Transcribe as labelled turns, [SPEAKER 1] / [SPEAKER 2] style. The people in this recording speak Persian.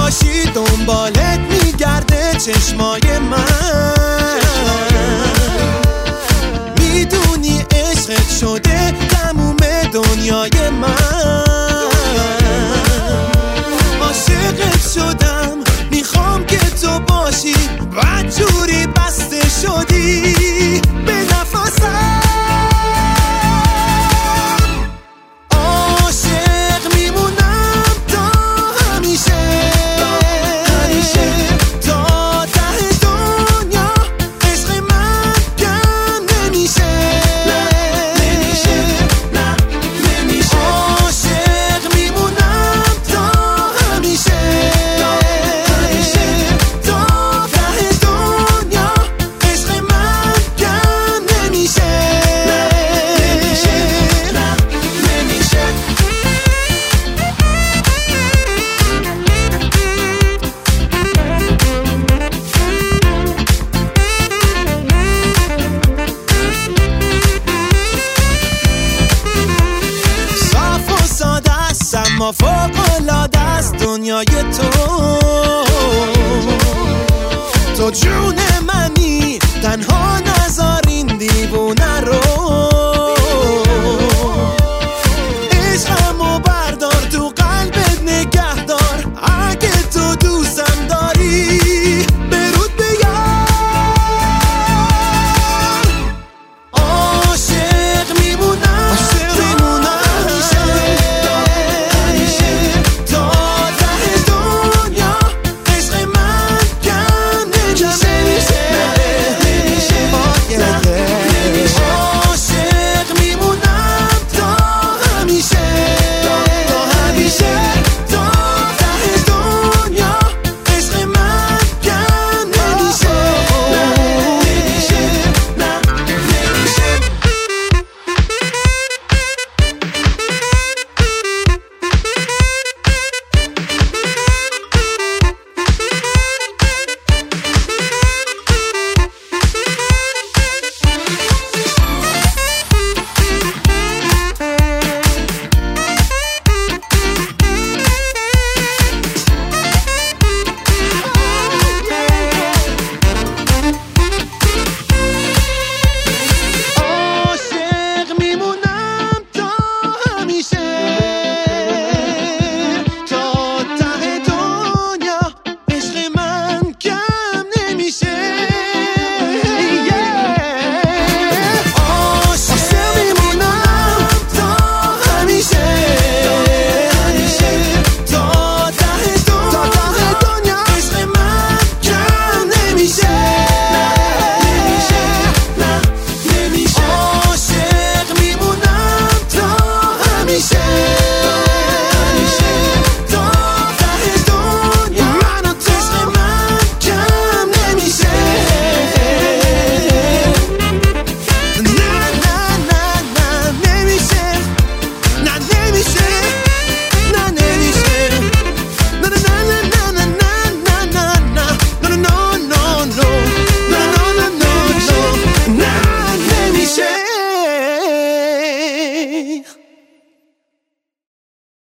[SPEAKER 1] باشی دنبالت میگرده چشمای من، میدونی عشقت شده تموم دنیای من، عاشقت شدم میخوام که تو باشی بدجوری بسته شدی به نفسم، عاشق میمونم تا همیشه تا ته دنیا، عشق من کم نمیشه عاشق میمونم تا همیشه تا ته دنیا، عشق من کم نمیشه صاف و ساده است اما فوق‌العاده است دنیای تو جون